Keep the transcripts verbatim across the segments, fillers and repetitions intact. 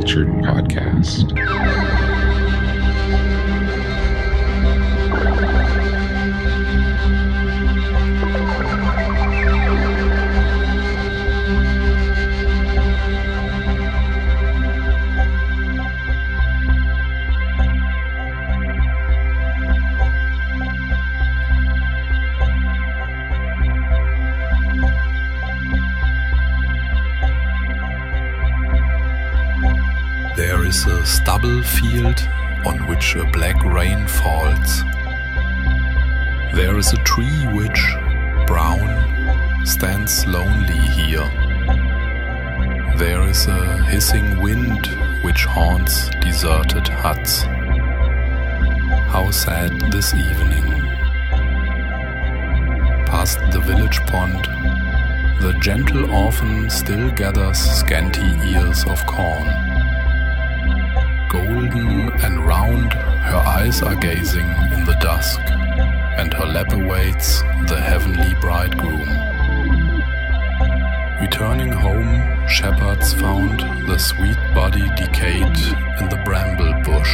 featured podcast. There is a stubble field on which a black rain falls. There is a tree which, brown, stands lonely here. There is a hissing wind which haunts deserted huts. How sad this evening. Past the village pond, the gentle orphan still gathers scanty ears of corn. Golden and round, her eyes are gazing in the dusk, and her lap awaits the heavenly bridegroom. Returning home, shepherds found the sweet body decayed in the bramble bush.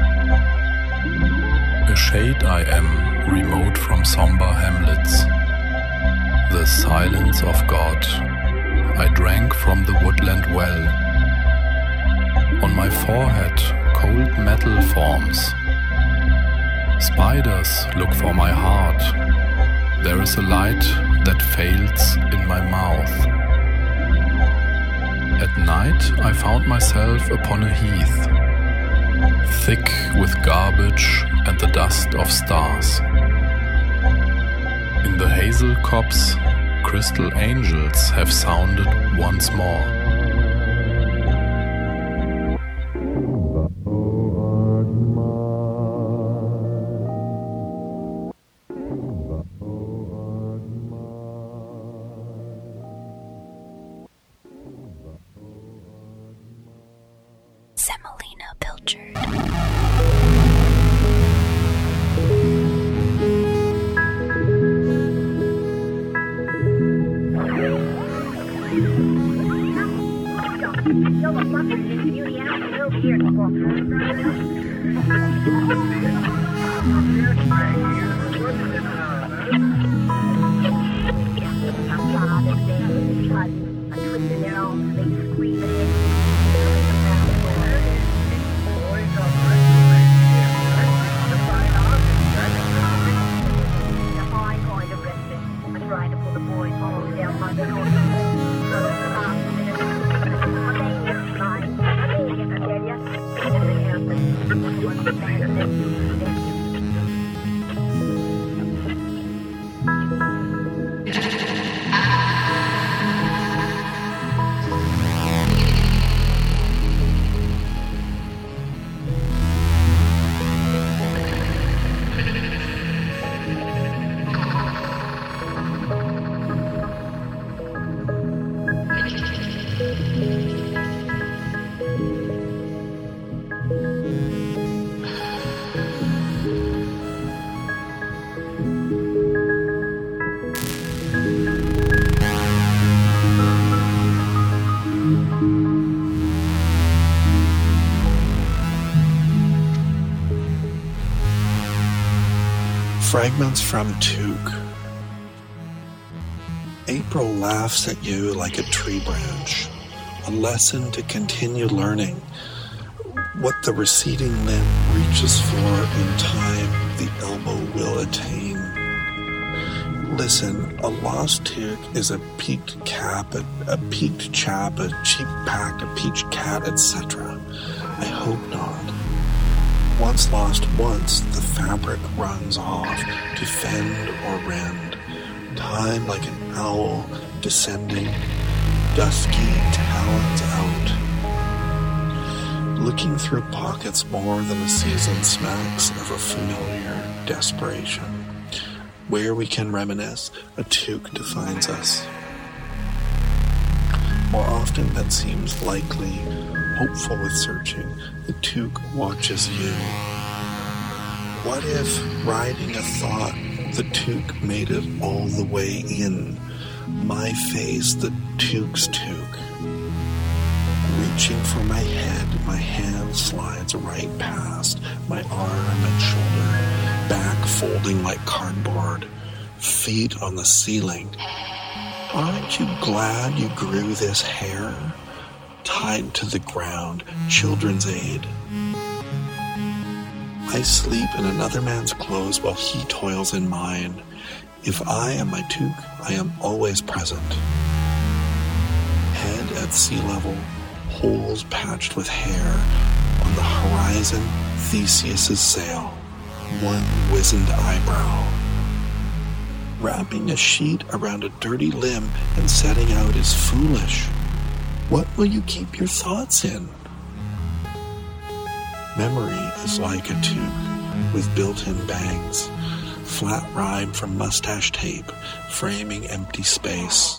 A shade I am, remote from somber hamlets. The silence of God, I drank from the woodland well. On my forehead, cold metal forms. Spiders look for my heart. There is a light that fails in my mouth. At night, I found myself upon a heath, thick with garbage and the dust of stars. In the hazel copse, crystal angels have sounded once more. Semolina Pilchard. Fragments from Took. April laughs at you like a tree branch, a lesson to continue learning. What the receding limb reaches for in time, the elbow will attain. Listen, a lost took is a peaked cap, a, a peaked chap, a cheap pack, a peach cat, et cetera. I hope not. Once lost once, the fabric runs off to fend or rend. Time like an owl descending, dusky talons out. Looking through pockets more than a season smacks of a familiar desperation. Where we can reminisce, a toque defines us. More often than seems likely, hopeful with searching, the toque watches you. What if, riding a thought, the toque made it all the way in? My face, the toque's toque. Reaching for my head, my hand slides right past my arm and shoulder, back folding like cardboard, feet on the ceiling. Aren't you glad you grew this hair? Tied to the ground, Children's Aid. I sleep in another man's clothes while he toils in mine. If I am my toque, I am always present. Head at sea level, holes patched with hair. On the horizon, Theseus's sail, one wizened eyebrow. Wrapping a sheet around a dirty limb and setting out is foolish. What will you keep your thoughts in? Memory is like a toque with built-in bangs, flat rime from mustache tape, framing empty space.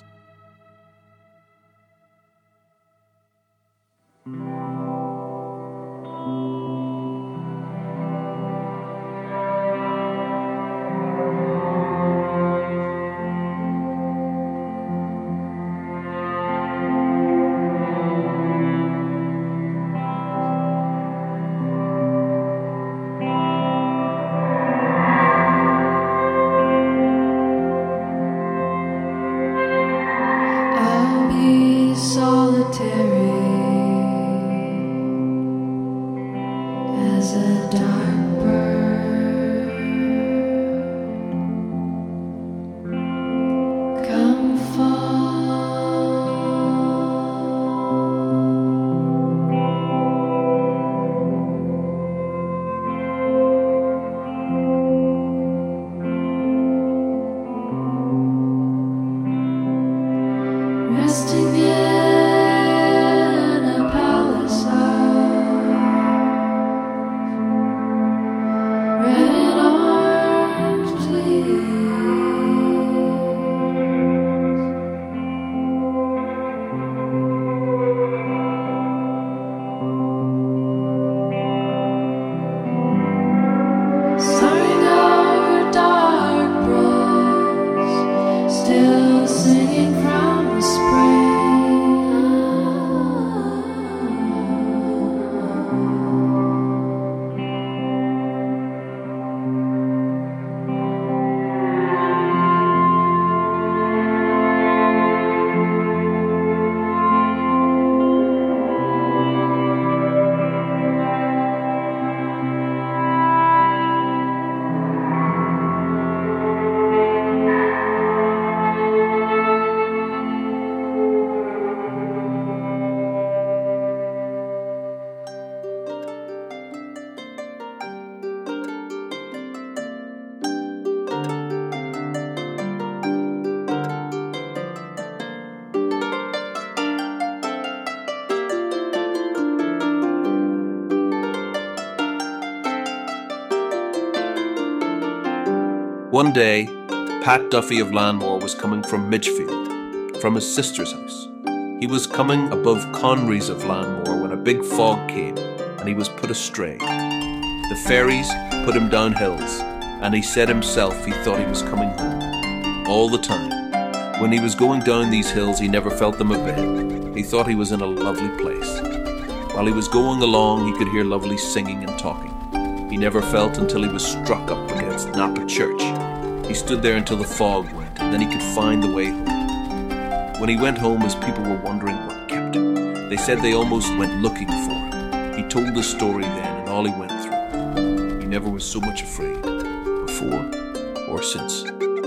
One day, Pat Duffy of Lanmore was coming from Midgefield, from his sister's house. He was coming above Conry's of Lanmore when a big fog came and he was put astray. The fairies put him down hills, and he said himself he thought he was coming home. All the time. When he was going down these hills, he never felt them a bit. He thought he was in a lovely place. While he was going along, he could hear lovely singing and talking. He never felt until he was struck up against Napa Church. He stood there until the fog went, and then he could find the way home. When he went home, his people were wondering what kept him. They said they almost went looking for him. He told the story then and all he went through. He never was so much afraid, before or since.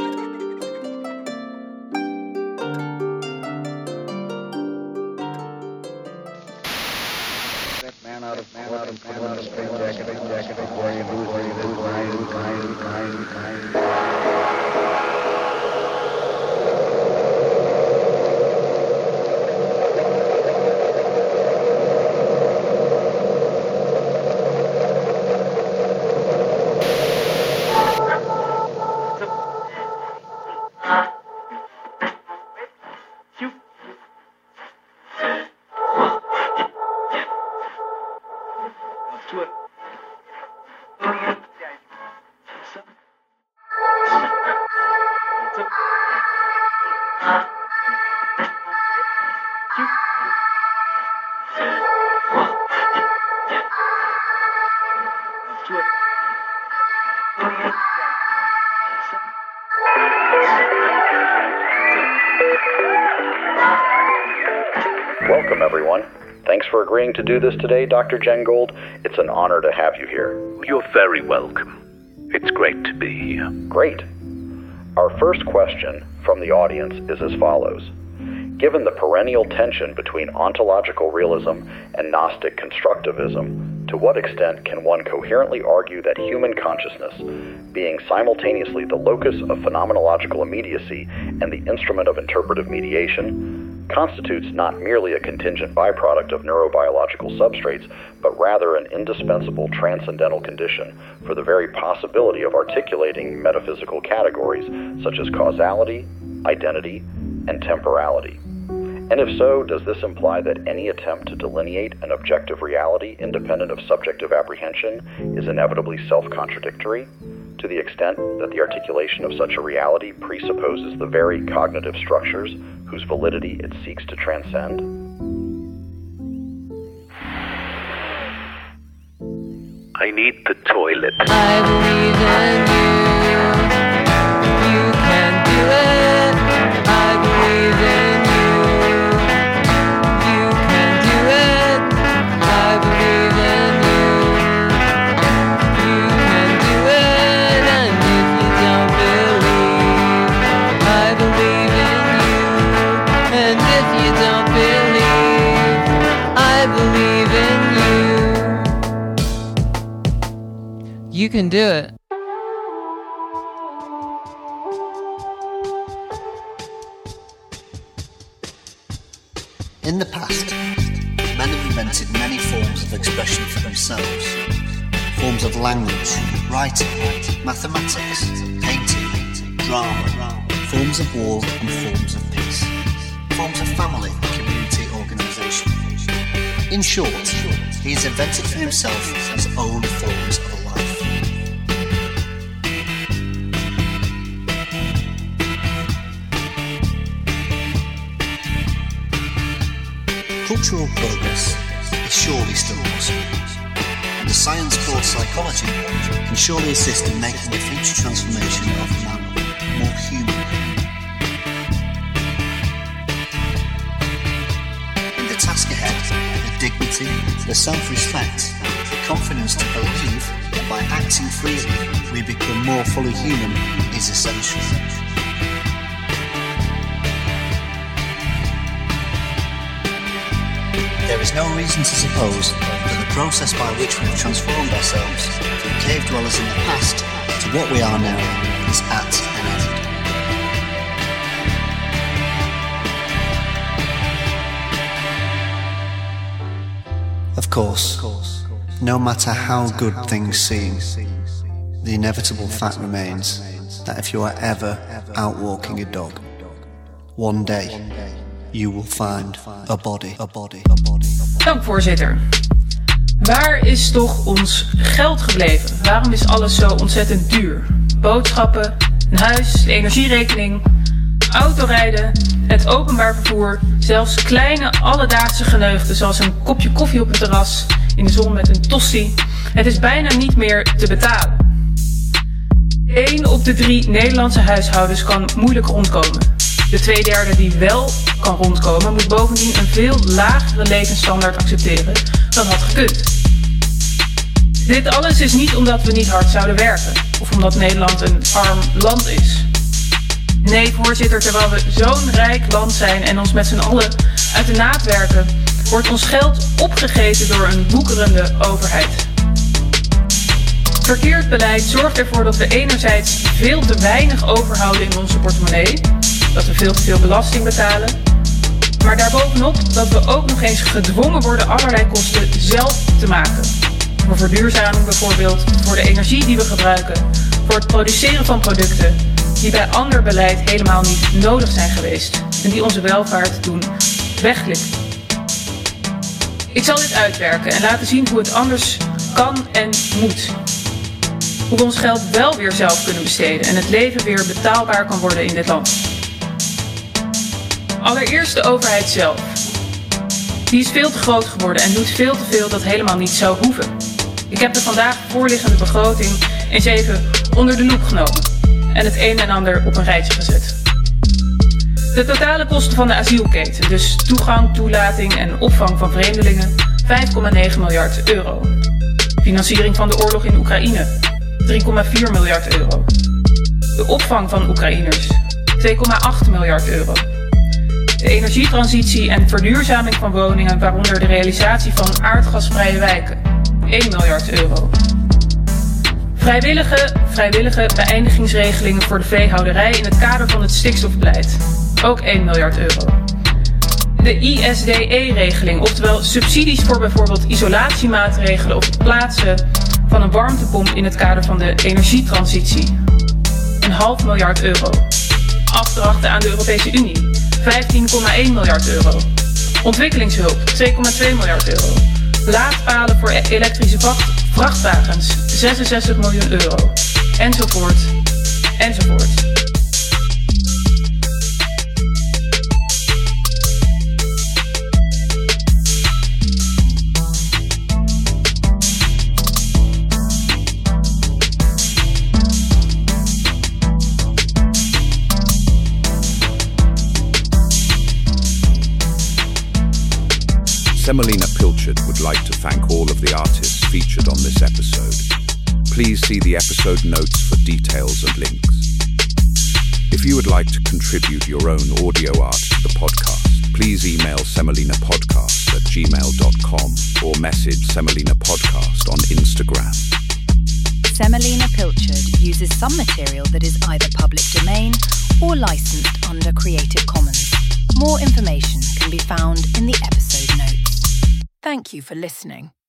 Man out of man out of man out of spring jacket, spring jacket, before you lose, where you lose, mind, mind, mind, mind. To it. You. Welcome, everyone. Thanks for agreeing to do this today, Doctor Jengold. It's an honor to have you here. You're very welcome. It's great to be here. Great. Our first question from the audience is as follows. Given the perennial tension between ontological realism and Gnostic constructivism, to what extent can one coherently argue that human consciousness, being simultaneously the locus of phenomenological immediacy and the instrument of interpretive mediation, constitutes not merely a contingent byproduct of neurobiological substrates, but rather an indispensable transcendental condition for the very possibility of articulating metaphysical categories such as causality, identity, and temporality? And if so, does this imply that any attempt to delineate an objective reality independent of subjective apprehension is inevitably self-contradictory, to the extent that the articulation of such a reality presupposes the very cognitive structures whose validity it seeks to transcend? I need the toilet. I believe in you. You can do it. I believe in you. You can do it. In the past, men have invented many forms of expression for themselves. Forms of language, writing, mathematics, painting, drama, forms of war and forms of peace. Forms of family, community, organisation. In short, he has invented for himself his own forms of life. Cultural progress is surely still possible, and the science called psychology can surely assist in making the future transformation of man more human. In the task ahead, the dignity, the self-respect, the confidence to believe that by acting freely we become more fully human is essential. There is no reason to suppose that the process by which we have transformed ourselves from cave dwellers in the past to what we are now is at an end. Of course, no matter how good things seem, the inevitable fact remains that if you are ever out walking a dog, one day you will find a body, a body, a body. Dank, voorzitter. Waar is toch ons geld gebleven? Waarom is alles zo ontzettend duur? Boodschappen, een huis, de energierekening, autorijden, het openbaar vervoer, zelfs kleine alledaagse geneugten zoals een kopje koffie op het terras, in de zon met een tosti. Het is bijna niet meer te betalen. Eén op de drie Nederlandse huishoudens kan moeilijk rondkomen. De twee derde die wel kan rondkomen moet bovendien een veel lagere levensstandaard accepteren dan had gekund. Dit alles is niet omdat we niet hard zouden werken of omdat Nederland een arm land is. Nee, voorzitter, terwijl we zo'n rijk land zijn en ons met z'n allen uit de naad werken, wordt ons geld opgegeten door een woekerende overheid. Verkeerd beleid zorgt ervoor dat we enerzijds veel te weinig overhouden in onze portemonnee, dat we veel te veel belasting betalen, maar daarbovenop dat we ook nog eens gedwongen worden allerlei kosten zelf te maken. Voor verduurzaming bijvoorbeeld, voor de energie die we gebruiken, voor het produceren van producten die bij ander beleid helemaal niet nodig zijn geweest en die onze welvaart doen weglikken. Ik zal dit uitwerken en laten zien hoe het anders kan en moet. Hoe we ons geld wel weer zelf kunnen besteden en het leven weer betaalbaar kan worden in dit land. Allereerst de overheid zelf. Die is veel te groot geworden en doet veel te veel dat helemaal niet zou hoeven. Ik heb de vandaag voorliggende begroting eens even onder de loep genomen en het een en ander op een rijtje gezet. De totale kosten van de asielketen, dus toegang, toelating en opvang van vreemdelingen, vijf komma negen miljard euro. Financiering van de oorlog in Oekraïne, drie komma vier miljard euro. De opvang van Oekraïners, twee komma acht miljard euro. De energietransitie en verduurzaming van woningen, waaronder de realisatie van aardgasvrije wijken, één miljard euro. Vrijwillige, vrijwillige beëindigingsregelingen voor de veehouderij in het kader van het stikstofbeleid, ook één miljard euro. De I S D E-regeling, oftewel subsidies voor bijvoorbeeld isolatiemaatregelen of het plaatsen van een warmtepomp in het kader van de energietransitie, een half miljard euro. Afdrachten aan de Europese Unie, vijftien komma één miljard euro. Ontwikkelingshulp, twee komma twee miljard euro. Laadpalen voor elektrische vracht, vrachtwagens, zesenzestig miljoen euro. Enzovoort, enzovoort. Semolina Pilchard would like to thank all of the artists featured on this episode. Please see the episode notes for details and links. If you would like to contribute your own audio art to the podcast, please email semolinapodcast at gmail dot com or message Semolina Podcast on Instagram. Semolina Pilchard uses some material that is either public domain or licensed under Creative Commons. More information can be found in the episode notes. Thank you for listening.